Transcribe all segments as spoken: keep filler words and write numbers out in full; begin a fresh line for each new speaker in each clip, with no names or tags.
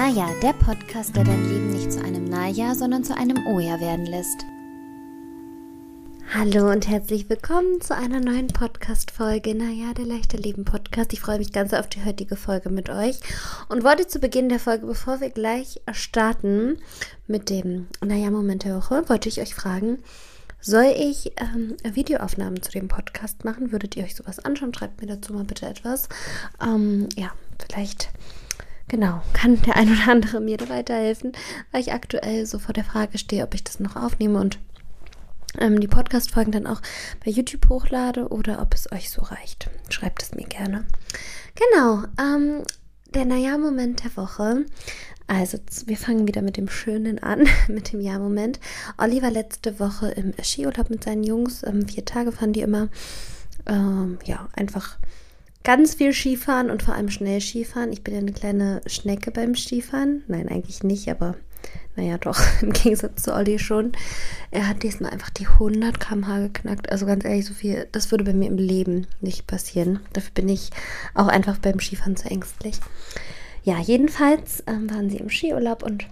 Naja, der Podcast, der dein Leben nicht zu einem Naja, sondern zu einem Oja werden lässt. Hallo und herzlich willkommen zu einer neuen Podcast-Folge. Naja, der leichte Leben-Podcast. Ich freue mich ganz auf die heutige Folge mit euch und wollte zu Beginn der Folge, bevor wir gleich starten mit dem Naja-Moment der Woche, wollte ich euch fragen, soll ich ähm, Videoaufnahmen zu dem Podcast machen? Würdet ihr euch sowas anschauen? Schreibt mir dazu mal bitte etwas. Ähm, ja, vielleicht... Genau, kann der ein oder andere mir da weiterhelfen, weil ich aktuell so vor der Frage stehe, ob ich das noch aufnehme und ähm, die Podcast-Folgen dann auch bei YouTube hochlade oder ob es euch so reicht. Schreibt es mir gerne. Genau, ähm, der Naja-Moment der Woche. Also, wir fangen wieder mit dem Schönen an, mit dem Ja-Moment. Olli war letzte Woche im Skiurlaub mit seinen Jungs. Ähm, vier Tage fahren die immer. Ähm, ja, einfach... Ganz viel Skifahren und vor allem schnell Skifahren. Ich bin ja eine kleine Schnecke beim Skifahren. Nein, eigentlich nicht, aber naja doch, im Gegensatz zu Olli schon. Er hat diesmal einfach die hundert Kilometer pro Stunde geknackt. Also ganz ehrlich, so viel, das würde bei mir im Leben nicht passieren. Dafür bin ich auch einfach beim Skifahren zu ängstlich. Ja, jedenfalls ähm, waren sie im Skiurlaub und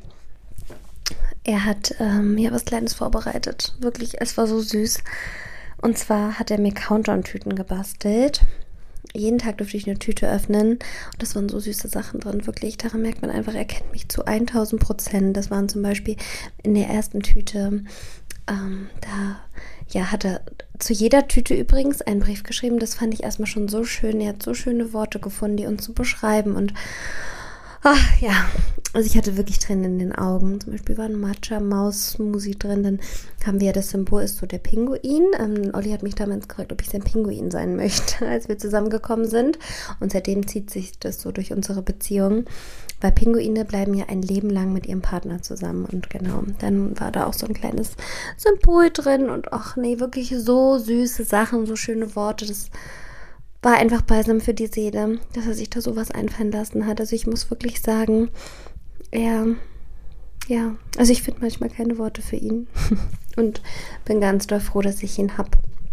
er hat ähm, mir was Kleines vorbereitet. Wirklich, es war so süß. Und zwar hat er mir Countdown-Tüten gebastelt. Jeden Tag durfte ich eine Tüte öffnen und das waren so süße Sachen drin, wirklich. Daran merkt man einfach, er kennt mich zu tausend Prozent. Das waren zum Beispiel in der ersten Tüte, ähm, da ja, hat er zu jeder Tüte übrigens einen Brief geschrieben. Das fand ich erstmal schon so schön. Er hat so schöne Worte gefunden, die uns zu beschreiben und ach, ja, also ich hatte wirklich Tränen in den Augen. Zum Beispiel war ein Matcha-Maus-Smoothie drin. Dann haben wir ja das Symbol, ist so der Pinguin. Ähm, Olli hat mich damals gefragt, ob ich sein Pinguin sein möchte, als wir zusammengekommen sind. Und seitdem zieht sich das so durch unsere Beziehung. Weil Pinguine bleiben ja ein Leben lang mit ihrem Partner zusammen. Und genau, dann war da auch so ein kleines Symbol drin. Und ach nee, wirklich so süße Sachen, so schöne Worte. Das war einfach Balsam für die Seele, dass er sich da sowas einfallen lassen hat. Also ich muss wirklich sagen, er, ja, also ich finde manchmal keine Worte für ihn und bin ganz doll froh, dass ich ihn habe.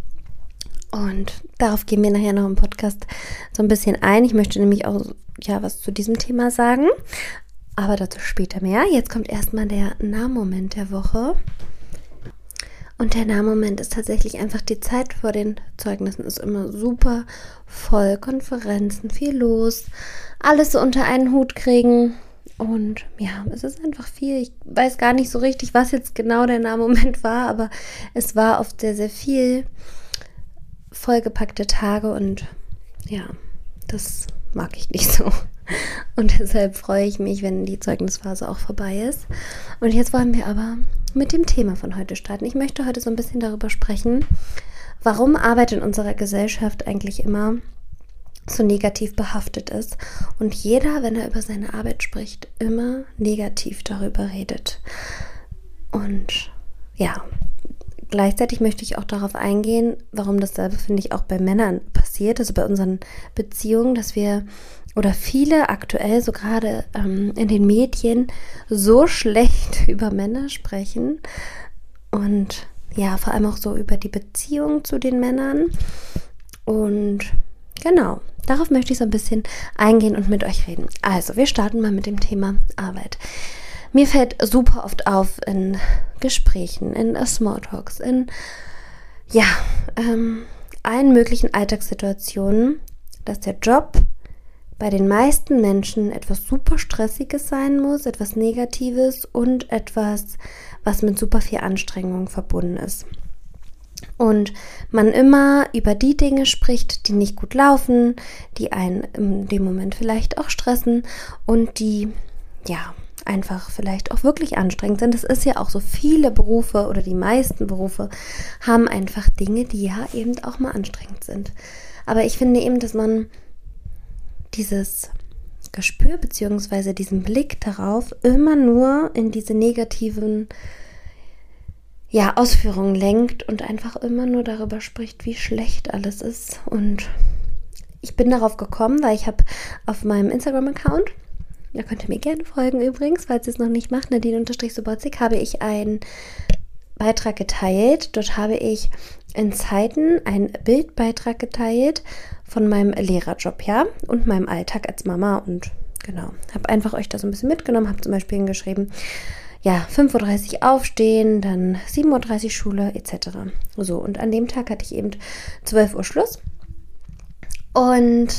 Und darauf gehen wir nachher noch im Podcast so ein bisschen ein. Ich möchte nämlich auch ja was zu diesem Thema sagen, aber dazu später mehr. Jetzt kommt erstmal der Nah-Moment der Woche. Und der Nah-Moment ist tatsächlich einfach die Zeit vor den Zeugnissen ist immer super voll, Konferenzen, viel los, alles so unter einen Hut kriegen und ja, es ist einfach viel. Ich weiß gar nicht so richtig, was jetzt genau der Nah-Moment war, aber es war oft sehr, sehr viel, vollgepackte Tage und ja, das mag ich nicht so. Und deshalb freue ich mich, wenn die Zeugnisphase auch vorbei ist. Und jetzt wollen wir aber mit dem Thema von heute starten. Ich möchte heute so ein bisschen darüber sprechen, warum Arbeit in unserer Gesellschaft eigentlich immer so negativ behaftet ist und jeder, wenn er über seine Arbeit spricht, immer negativ darüber redet. Und ja, gleichzeitig möchte ich auch darauf eingehen, warum dasselbe, finde ich, auch bei Männern passiert, also bei unseren Beziehungen, dass wir oder viele aktuell so gerade ähm, in den Medien so schlecht über Männer sprechen und ja, vor allem auch so über die Beziehung zu den Männern und genau, darauf möchte ich so ein bisschen eingehen und mit euch reden. Also, wir starten mal mit dem Thema Arbeit. Mir fällt super oft auf in Gesprächen, in Smalltalks, in ja, ähm, allen möglichen Alltagssituationen, dass der Job bei den meisten Menschen etwas super Stressiges sein muss, etwas Negatives und etwas, was mit super viel Anstrengung verbunden ist. Und man immer über die Dinge spricht, die nicht gut laufen, die einen in dem Moment vielleicht auch stressen und die, ja, einfach vielleicht auch wirklich anstrengend sind. Es ist ja auch so, viele Berufe oder die meisten Berufe haben einfach Dinge, die ja eben auch mal anstrengend sind. Aber ich finde eben, dass man dieses Gespür bzw. diesen Blick darauf immer nur in diese negativen ja, Ausführungen lenkt und einfach immer nur darüber spricht, wie schlecht alles ist. Und ich bin darauf gekommen, weil ich habe auf meinem Instagram-Account, da könnt ihr mir gerne folgen übrigens, falls ihr es noch nicht macht, Nadine-Subotic, habe ich einen Beitrag geteilt. Dort habe ich in Zeiten einen Bildbeitrag geteilt von meinem Lehrerjob, ja, und meinem Alltag als Mama und genau, habe einfach euch da so ein bisschen mitgenommen, habe zum Beispiel hingeschrieben, ja, fünf Uhr dreißig aufstehen, dann sieben Uhr dreißig Schule et cetera. So, und an dem Tag hatte ich eben zwölf Uhr Schluss und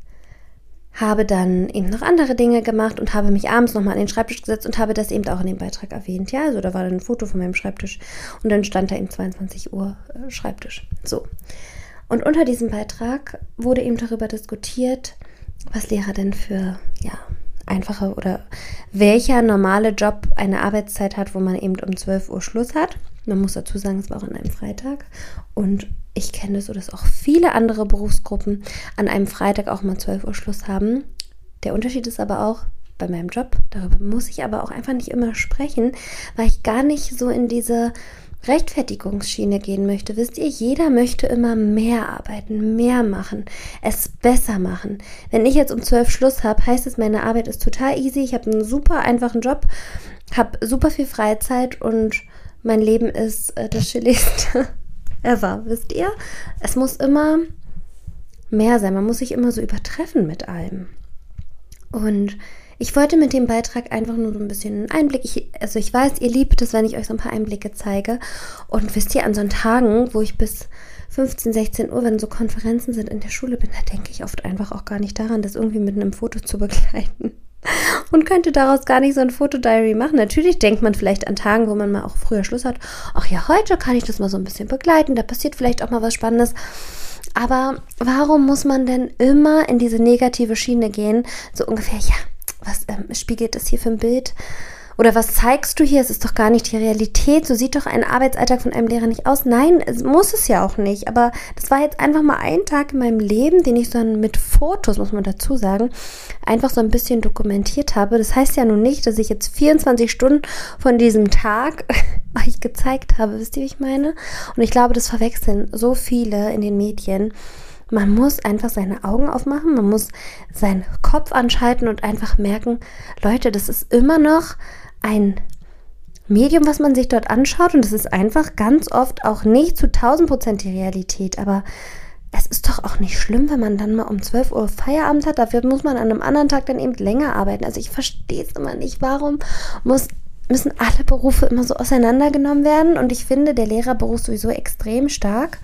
habe dann eben noch andere Dinge gemacht und habe mich abends nochmal an den Schreibtisch gesetzt und habe das eben auch in dem Beitrag erwähnt. Ja, also da war dann ein Foto von meinem Schreibtisch und dann stand da eben zweiundzwanzig Uhr äh, Schreibtisch. So. Und unter diesem Beitrag wurde eben darüber diskutiert, was Lehrer denn für, ja, einfache oder welcher normale Job eine Arbeitszeit hat, wo man eben um zwölf Uhr Schluss hat. Man muss dazu sagen, es war auch an einem Freitag und ich kenne so, dass auch viele andere Berufsgruppen an einem Freitag auch mal zwölf Uhr Schluss haben. Der Unterschied ist aber auch bei meinem Job, darüber muss ich aber auch einfach nicht immer sprechen, weil ich gar nicht so in diese Rechtfertigungsschiene gehen möchte. Wisst ihr, jeder möchte immer mehr arbeiten, mehr machen, es besser machen. Wenn ich jetzt um zwölf Schluss habe, heißt es, meine Arbeit ist total easy, ich habe einen super einfachen Job, habe super viel Freizeit und mein Leben ist äh, das chilligste ever, wisst ihr? Es muss immer mehr sein, man muss sich immer so übertreffen mit allem. Und ich wollte mit dem Beitrag einfach nur so ein bisschen einen Einblick, ich, also ich weiß, ihr liebt es, wenn ich euch so ein paar Einblicke zeige und wisst ihr, an so Tagen, wo ich bis fünfzehn, sechzehn Uhr, wenn so Konferenzen sind, in der Schule bin, da denke ich oft einfach auch gar nicht daran, das irgendwie mit einem Foto zu begleiten und könnte daraus gar nicht so ein Fotodiary machen. Natürlich denkt man vielleicht an Tagen, wo man mal auch früher Schluss hat, ach ja, heute kann ich das mal so ein bisschen begleiten, da passiert vielleicht auch mal was Spannendes. Aber warum muss man denn immer in diese negative Schiene gehen, so ungefähr, ja, was ähm, spiegelt das hier für ein Bild? Oder was zeigst du hier? Es ist doch gar nicht die Realität. So sieht doch ein Arbeitsalltag von einem Lehrer nicht aus. Nein, es muss es ja auch nicht. Aber das war jetzt einfach mal ein Tag in meinem Leben, den ich dann mit Fotos, muss man dazu sagen, einfach so ein bisschen dokumentiert habe. Das heißt ja nun nicht, dass ich jetzt vierundzwanzig Stunden von diesem Tag euch gezeigt habe. Wisst ihr, wie ich meine? Und ich glaube, das verwechseln so viele in den Medien. Man muss einfach seine Augen aufmachen, man muss seinen Kopf anschalten und einfach merken, Leute, das ist immer noch ein Medium, was man sich dort anschaut und das ist einfach ganz oft auch nicht zu tausend Prozent die Realität, aber es ist doch auch nicht schlimm, wenn man dann mal um zwölf Uhr Feierabend hat, dafür muss man an einem anderen Tag dann eben länger arbeiten. Also ich verstehe es immer nicht, warum muss, müssen alle Berufe immer so auseinandergenommen werden und ich finde, der Lehrerberuf sowieso extrem stark.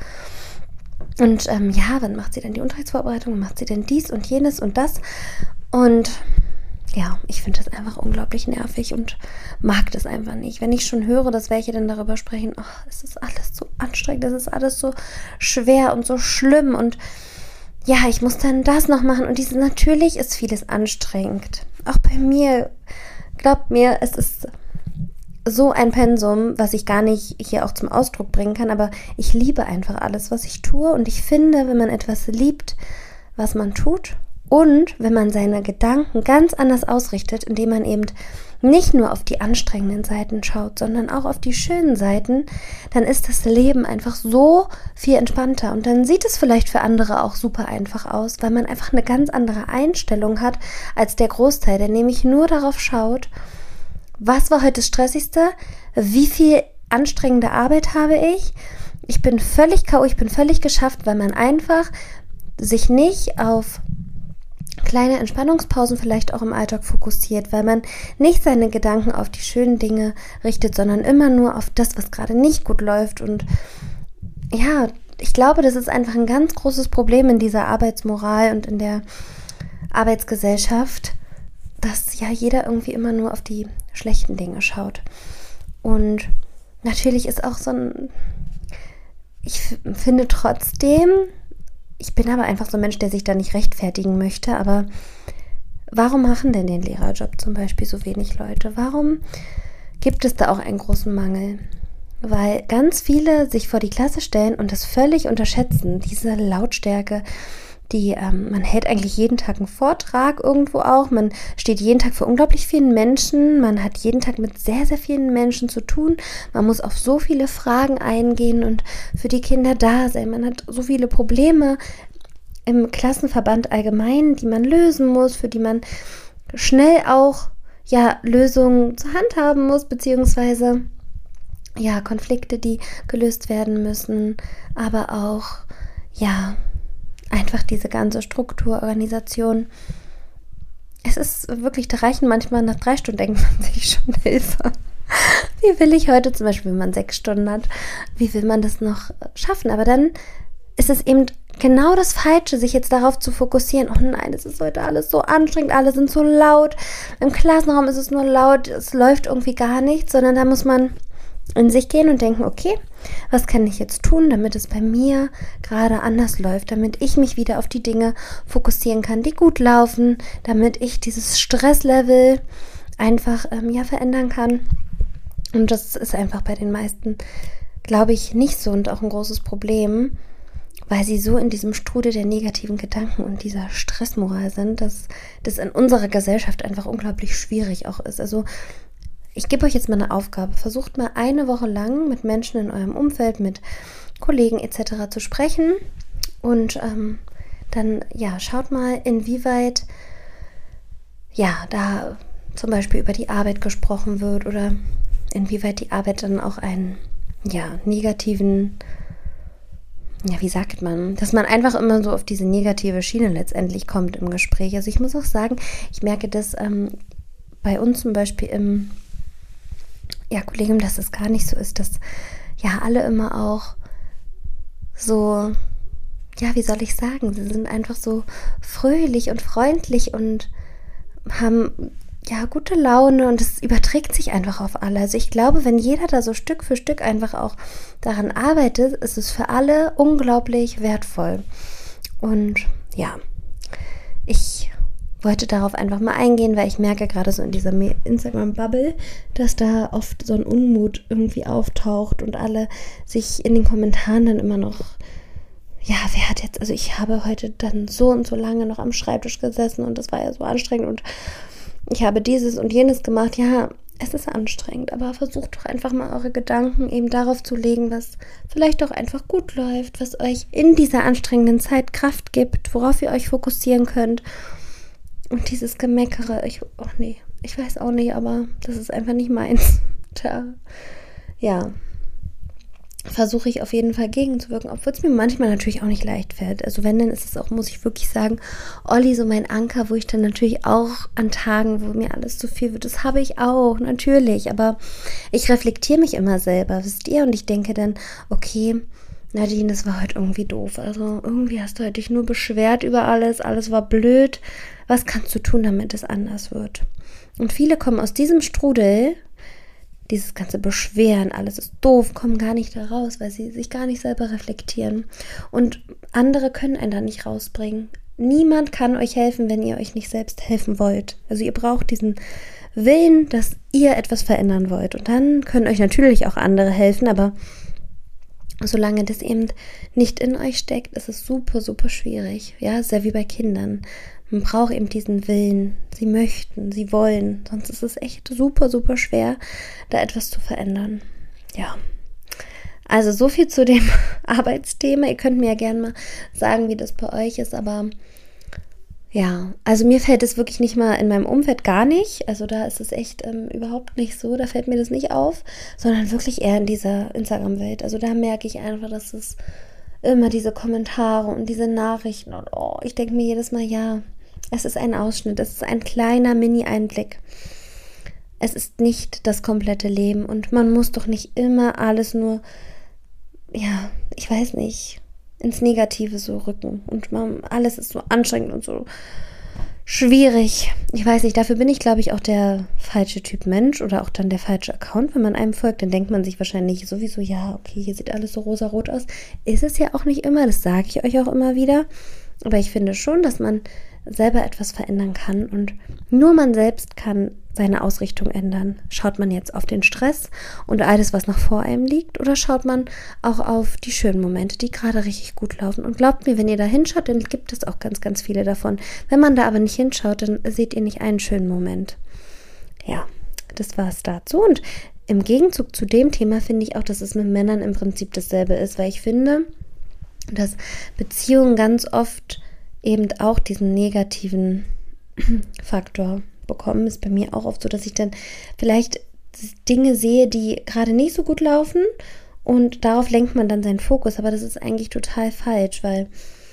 Und ähm, ja, wann macht sie denn die Unterrichtsvorbereitung? Macht sie denn dies und jenes und das? Und ja, ich finde das einfach unglaublich nervig und mag das einfach nicht. Wenn ich schon höre, dass welche dann darüber sprechen, oh, es ist alles so anstrengend, es ist alles so schwer und so schlimm und ja, ich muss dann das noch machen und dieses, natürlich ist vieles anstrengend. Auch bei mir, glaubt mir, es ist so ein Pensum, was ich gar nicht hier auch zum Ausdruck bringen kann, aber ich liebe einfach alles, was ich tue und ich finde, wenn man etwas liebt, was man tut und wenn man seine Gedanken ganz anders ausrichtet, indem man eben nicht nur auf die anstrengenden Seiten schaut, sondern auch auf die schönen Seiten, dann ist das Leben einfach so viel entspannter und dann sieht es vielleicht für andere auch super einfach aus, weil man einfach eine ganz andere Einstellung hat als der Großteil, der nämlich nur darauf schaut, was war heute das Stressigste? Wie viel anstrengende Arbeit habe ich? Ich bin völlig K O, ich bin völlig geschafft, weil man einfach sich nicht auf kleine Entspannungspausen vielleicht auch im Alltag fokussiert, weil man nicht seine Gedanken auf die schönen Dinge richtet, sondern immer nur auf das, was gerade nicht gut läuft. Und ja, ich glaube, das ist einfach ein ganz großes Problem in dieser Arbeitsmoral und in der Arbeitsgesellschaft, dass ja jeder irgendwie immer nur auf die schlechten Dinge schaut. Und natürlich ist auch so ein, ich f- finde trotzdem, ich bin aber einfach so ein Mensch, der sich da nicht rechtfertigen möchte, aber warum machen denn den Lehrerjob zum Beispiel so wenig Leute? Warum gibt es da auch einen großen Mangel? Weil ganz viele sich vor die Klasse stellen und das völlig unterschätzen, diese Lautstärke, Die, ähm, man hält eigentlich jeden Tag einen Vortrag irgendwo auch, man steht jeden Tag vor unglaublich vielen Menschen, man hat jeden Tag mit sehr, sehr vielen Menschen zu tun, man muss auf so viele Fragen eingehen und für die Kinder da sein, man hat so viele Probleme im Klassenverband allgemein, die man lösen muss, für die man schnell auch ja Lösungen zur Hand haben muss, beziehungsweise ja Konflikte, die gelöst werden müssen, aber auch ja einfach diese ganze Struktur, Organisation. es ist wirklich, da reichen manchmal nach drei Stunden, denkt man sich schon, Hilfe. Wie will ich heute zum Beispiel, wenn man sechs Stunden hat, wie will man das noch schaffen? Aber dann ist es eben genau das Falsche, sich jetzt darauf zu fokussieren. Oh nein, es ist heute alles so anstrengend, alle sind so laut. Im Klassenraum ist es nur laut, es läuft irgendwie gar nichts, sondern da muss man in sich gehen und denken, okay, was kann ich jetzt tun, damit es bei mir gerade anders läuft, damit ich mich wieder auf die Dinge fokussieren kann, die gut laufen, damit ich dieses Stresslevel einfach ähm, ja verändern kann. Und das ist einfach bei den meisten, glaube ich, nicht so und auch ein großes Problem, weil sie so in diesem Strudel der negativen Gedanken und dieser Stressmoral sind, dass das in unserer Gesellschaft einfach unglaublich schwierig auch ist. Also ich gebe euch jetzt mal eine Aufgabe. Versucht mal eine Woche lang mit Menschen in eurem Umfeld, mit Kollegen et cetera zu sprechen und ähm, dann ja schaut mal, inwieweit ja da zum Beispiel über die Arbeit gesprochen wird oder inwieweit die Arbeit dann auch einen ja negativen, ja wie sagt man, dass man einfach immer so auf diese negative Schiene letztendlich kommt im Gespräch. Also ich muss auch sagen, ich merke das ähm, bei uns zum Beispiel im ja, Kollegium, dass es gar nicht so ist, dass ja alle immer auch so, ja, wie soll ich sagen, sie sind einfach so fröhlich und freundlich und haben ja gute Laune und es überträgt sich einfach auf alle. Also ich glaube, wenn jeder da so Stück für Stück einfach auch daran arbeitet, ist es für alle unglaublich wertvoll. Und ja, ich wollte darauf einfach mal eingehen, weil ich merke gerade so in dieser Instagram-Bubble, dass da oft so ein Unmut irgendwie auftaucht und alle sich in den Kommentaren dann immer noch, ja, wer hat jetzt, also ich habe heute dann so und so lange noch am Schreibtisch gesessen und das war ja so anstrengend und ich habe dieses und jenes gemacht. Ja, es ist anstrengend, aber versucht doch einfach mal eure Gedanken eben darauf zu legen, was vielleicht doch einfach gut läuft, was euch in dieser anstrengenden Zeit Kraft gibt, worauf ihr euch fokussieren könnt. Und dieses Gemeckere, ich, oh nee, ich weiß auch nicht, aber das ist einfach nicht meins. Da, ja, versuche ich auf jeden Fall gegenzuwirken, obwohl es mir manchmal natürlich auch nicht leicht fällt. Also wenn, dann ist es auch, muss ich wirklich sagen, Olli, so mein Anker, wo ich dann natürlich auch an Tagen, wo mir alles zu viel wird, das habe ich auch, natürlich. Aber ich reflektiere mich immer selber, wisst ihr? Und ich denke dann, okay, Nadine, das war heute irgendwie doof. Also irgendwie hast du heute dich nur beschwert über alles, alles war blöd. Was kannst du tun, damit es anders wird? Und viele kommen aus diesem Strudel, dieses ganze Beschweren, alles ist doof, kommen gar nicht da raus, weil sie sich gar nicht selber reflektieren. Und andere können einen da nicht rausbringen. Niemand kann euch helfen, wenn ihr euch nicht selbst helfen wollt. Also ihr braucht diesen Willen, dass ihr etwas verändern wollt. Und dann können euch natürlich auch andere helfen, aber solange das eben nicht in euch steckt, ist es super, super schwierig. Ja, sehr wie bei Kindern. Man braucht eben diesen Willen. Sie möchten, sie wollen. Sonst ist es echt super, super schwer, da etwas zu verändern. Ja. Also so viel zu dem Arbeitsthema. Ihr könnt mir ja gerne mal sagen, wie das bei euch ist, aber ja, also mir fällt es wirklich nicht mal in meinem Umfeld gar nicht. Also da ist es echt ähm, überhaupt nicht so. Da fällt mir das nicht auf, sondern wirklich eher in dieser Instagram-Welt. Also da merke ich einfach, dass es immer diese Kommentare und diese Nachrichten und oh, ich denke mir jedes Mal, ja, es ist ein Ausschnitt, es ist ein kleiner Mini-Einblick. Es ist nicht das komplette Leben und man muss doch nicht immer alles nur, ja, ich weiß nicht, ins Negative so rücken und man, alles ist so anstrengend und so schwierig. Ich weiß nicht, dafür bin ich, glaube ich, auch der falsche Typ Mensch oder auch dann der falsche Account. Wenn man einem folgt, dann denkt man sich wahrscheinlich sowieso, ja, okay, hier sieht alles so rosarot aus. Ist es ja auch nicht immer, das sage ich euch auch immer wieder. Aber ich finde schon, dass man selber etwas verändern kann und nur man selbst kann seine Ausrichtung ändern. Schaut man jetzt auf den Stress und alles, was noch vor einem liegt, oder schaut man auch auf die schönen Momente, die gerade richtig gut laufen? Und glaubt mir, wenn ihr da hinschaut, dann gibt es auch ganz, ganz viele davon. Wenn man da aber nicht hinschaut, dann seht ihr nicht einen schönen Moment. Ja, das war es dazu. Und im Gegenzug zu dem Thema finde ich auch, dass es mit Männern im Prinzip dasselbe ist, weil ich finde, dass Beziehungen ganz oft eben auch diesen negativen Faktor bekommen. Ist bei mir auch oft so, dass ich dann vielleicht Dinge sehe, die gerade nicht so gut laufen und darauf lenkt man dann seinen Fokus, aber das ist eigentlich total falsch, weil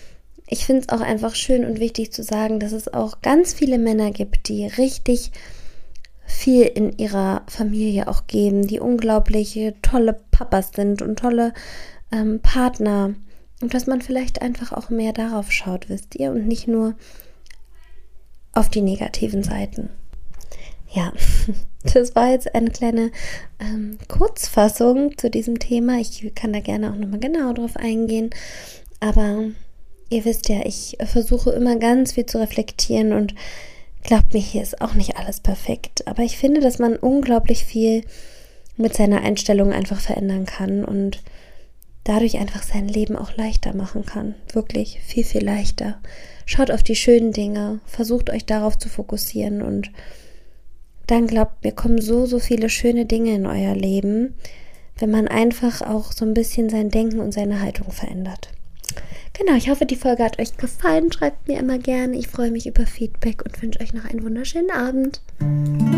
ich finde es auch einfach schön und wichtig zu sagen, dass es auch ganz viele Männer gibt, die richtig viel in ihrer Familie auch geben, die unglaubliche, tolle Papas sind und tolle ähm, Partner. Und dass man vielleicht einfach auch mehr darauf schaut, wisst ihr, und nicht nur auf die negativen Seiten. Ja, das war jetzt eine kleine ähm, Kurzfassung zu diesem Thema. Ich kann da gerne auch nochmal genau drauf eingehen. Aber ihr wisst ja, ich versuche immer ganz viel zu reflektieren und glaubt mir, hier ist auch nicht alles perfekt. Aber ich finde, dass man unglaublich viel mit seiner Einstellung einfach verändern kann und dadurch einfach sein Leben auch leichter machen kann. Wirklich viel, viel leichter. Schaut auf die schönen Dinge, versucht euch darauf zu fokussieren und dann glaubt mir, kommen so, so viele schöne Dinge in euer Leben, wenn man einfach auch so ein bisschen sein Denken und seine Haltung verändert. Genau, ich hoffe, die Folge hat euch gefallen. Schreibt mir immer gerne. Ich freue mich über Feedback und wünsche euch noch einen wunderschönen Abend.